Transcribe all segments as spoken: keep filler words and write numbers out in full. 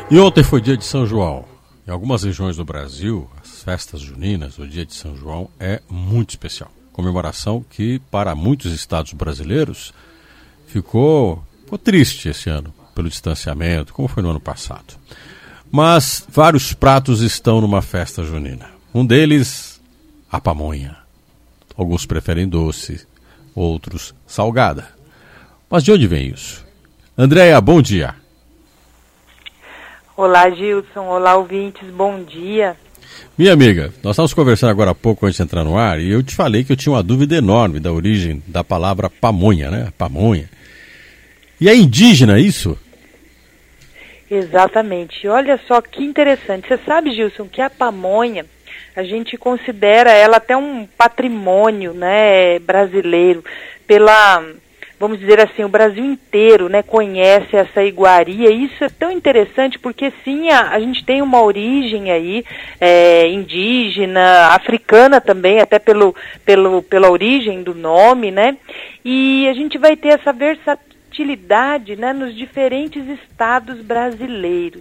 E ontem foi dia de São João. Em algumas regiões do Brasil, as festas juninas, o dia de São João, é muito especial. Comemoração que, para muitos estados brasileiros, ficou, ficou triste esse ano, pelo distanciamento, como foi no ano passado. Mas vários pratos estão numa festa junina. Um deles, a pamonha. Alguns preferem doce, outros salgada. Mas de onde vem isso? Andréia, bom dia. Olá, Gilson. Olá, ouvintes. Bom dia. Minha amiga, nós estávamos conversando agora há pouco antes de entrar no ar e eu te falei que eu tinha uma dúvida enorme da origem da palavra pamonha, né? Pamonha. E é indígena isso? Exatamente. Olha só que interessante. Você sabe, Gilson, que a pamonha, a gente considera ela até um patrimônio, né, brasileiro, pela... Vamos dizer assim, o Brasil inteiro, né, conhece essa iguaria, e isso é tão interessante porque sim, a, a gente tem uma origem aí, é, indígena, africana também, até pelo, pelo, pela origem do nome, né, e a gente vai ter essa versatilidade, né, nos diferentes estados brasileiros.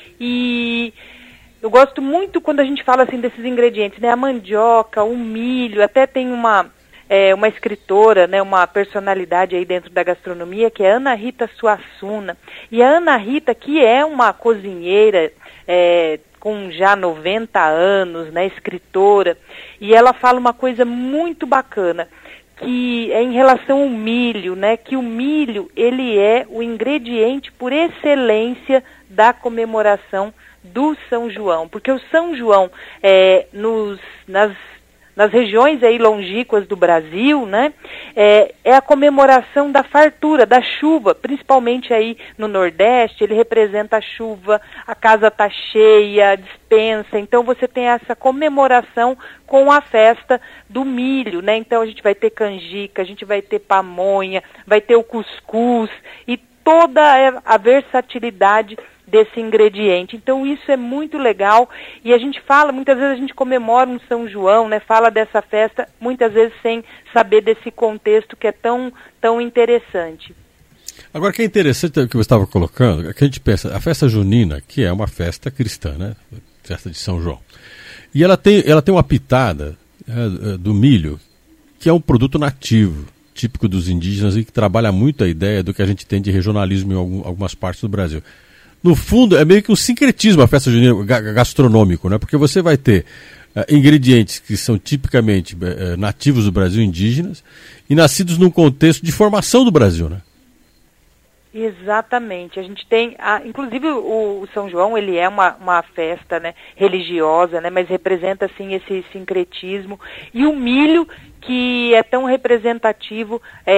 E eu gosto muito quando a gente fala assim desses ingredientes, né, a mandioca, o milho, até tem uma... É uma escritora, né, uma personalidade aí dentro da gastronomia, que é Ana Rita Suassuna. E a Ana Rita, que é uma cozinheira é, com já noventa anos, né, escritora, e ela fala uma coisa muito bacana, que é em relação ao milho, né, que o milho, ele é o ingrediente por excelência da comemoração do São João. Porque o São João, é, nos, nas nas regiões aí longínquas do Brasil, né, é, é a comemoração da fartura, da chuva, principalmente aí no Nordeste, ele representa a chuva, a casa tá cheia, a despensa, então você tem essa comemoração com a festa do milho, né, então a gente vai ter canjica, a gente vai ter pamonha, vai ter o cuscuz e toda a versatilidade desse ingrediente. Então isso é muito legal e a gente fala, muitas vezes a gente comemora um São João, né, fala dessa festa, muitas vezes sem saber desse contexto que é tão, tão interessante. Agora, o que é interessante o que você estava colocando, é que a gente pensa, a festa junina, que é uma festa cristã, né, festa de São João, e ela tem, ela tem uma pitada é, do milho, que é um produto nativo, típico dos indígenas e que trabalha muito a ideia do que a gente tem de regionalismo em algum, algumas partes do Brasil. No fundo, é meio que um sincretismo a festa junina gastronômico, né? Porque você vai ter uh, ingredientes que são tipicamente uh, nativos do Brasil, indígenas, e nascidos num contexto de formação do Brasil, né? Exatamente. A gente tem, a, inclusive o, o São João, ele é uma, uma festa, né, religiosa, né, mas representa assim esse sincretismo. E o milho, que é tão representativo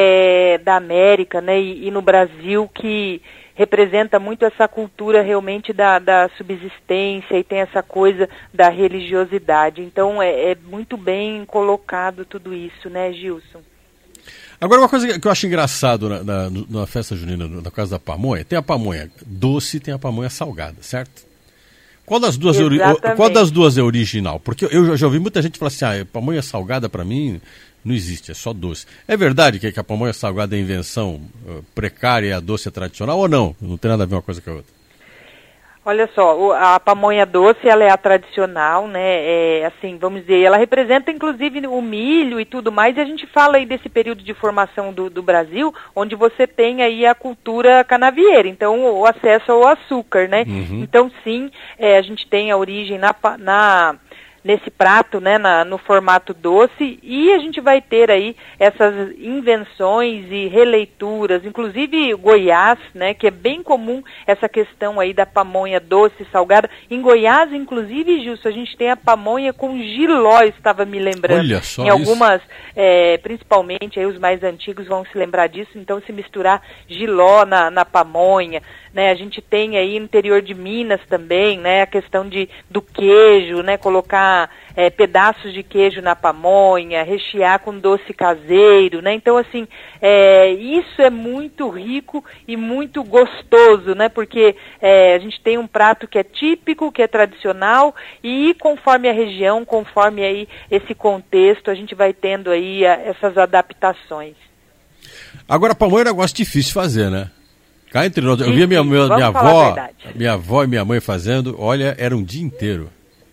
é, da América, né, e, e no Brasil, que representa muito essa cultura realmente da, da subsistência e tem essa coisa da religiosidade. Então é, é muito bem colocado tudo isso, né, Gilson? Agora, uma coisa que eu acho engraçado na, na, na festa junina, na casa da pamonha, tem a pamonha doce e tem a pamonha salgada, certo? Qual das duas, é, ori- qual das duas é original? Porque eu já ouvi muita gente falar assim, ah, pamonha salgada para mim não existe, é só doce. É verdade que a pamonha salgada é invenção uh, precária e a doce é tradicional ou não? Não tem nada a ver uma coisa com a outra. Olha só, a pamonha doce, ela é a tradicional, né, é, assim, vamos dizer, ela representa inclusive o milho e tudo mais, e a gente fala aí desse período de formação do, do Brasil, onde você tem aí a cultura canavieira, então o acesso ao açúcar, né, uhum. Então sim, é, a gente tem a origem na... na nesse prato, né, na, no formato doce, e a gente vai ter aí essas invenções e releituras, inclusive Goiás, né, que é bem comum essa questão aí da pamonha doce e salgada. Em Goiás, inclusive, Gilson, a gente tem a pamonha com jiló, estava me lembrando. Olha só em algumas, é, principalmente aí os mais antigos vão se lembrar disso, então se misturar jiló na, na pamonha, né, a gente tem aí no interior de Minas também, né, a questão de, do queijo, né, colocar É, pedaços de queijo na pamonha, rechear com doce caseiro, né? Então, assim, é, isso é muito rico e muito gostoso, né? Porque é, a gente tem um prato que é típico, que é tradicional, e conforme a região, conforme aí esse contexto, a gente vai tendo aí a, essas adaptações. Agora, a pamonha é um negócio difícil de fazer, né? Cá entre nós, eu via minha, minha, minha falar a avó, verdade. minha avó e minha mãe fazendo, olha, era um dia inteiro.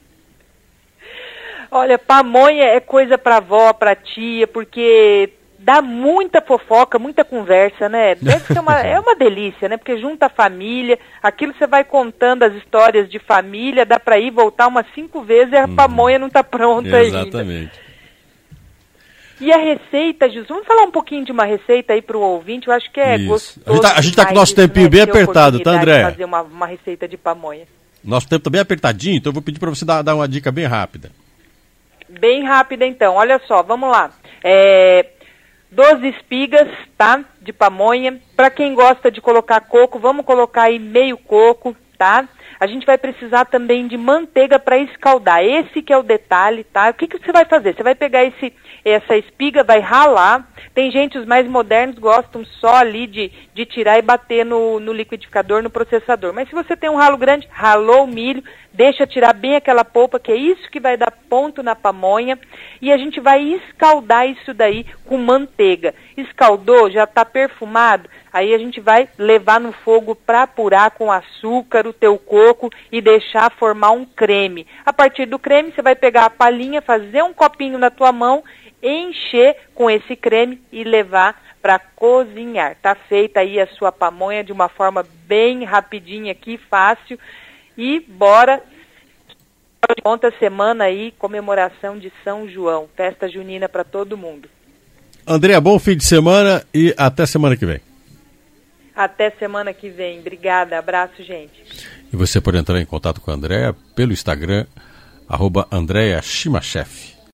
Olha, pamonha é coisa pra avó, pra tia, porque dá muita fofoca, muita conversa, né? Deve ser uma, é uma delícia, né? Porque junta a família, aquilo você vai contando as histórias de família, dá pra ir voltar umas cinco vezes e a hum. pamonha não tá pronta ainda. Exatamente. E a receita, Jesus, vamos falar um pouquinho de uma receita aí para o ouvinte, eu acho que é Isso. gostoso. A gente está tá com o nosso tempinho, né, bem apertado, tá, André? Fazer uma, uma receita de pamonha. Nosso tempo está bem apertadinho, então eu vou pedir para você dar, dar uma dica bem rápida. Bem rápida então, olha só, vamos lá. É, doze espigas, tá, de pamonha. Para quem gosta de colocar coco, vamos colocar aí meio coco, tá? A gente vai precisar também de manteiga para escaldar. Esse que é o detalhe, tá? O que, que você vai fazer? Você vai pegar esse, essa espiga, vai ralar. Tem gente, os mais modernos, gostam só ali de, de tirar e bater no, no liquidificador, no processador. Mas se você tem um ralo grande, ralou o milho, deixa tirar bem aquela polpa, que é isso que vai dar ponto na pamonha. E a gente vai escaldar isso daí com manteiga. Escaldou, já está perfumado. Aí a gente vai levar no fogo para apurar com açúcar o teu coco e deixar formar um creme. A partir do creme, você vai pegar a palhinha, fazer um copinho na tua mão, encher com esse creme e levar para cozinhar. Tá feita aí a sua pamonha de uma forma bem rapidinha aqui, fácil. E bora! Conta semana aí, comemoração de São João. Festa junina para todo mundo. André, bom fim de semana e até semana que vem. Até semana que vem. Obrigada. Abraço, gente. E você pode entrar em contato com a Andréa pelo Instagram, arroba Andréa Shimachef.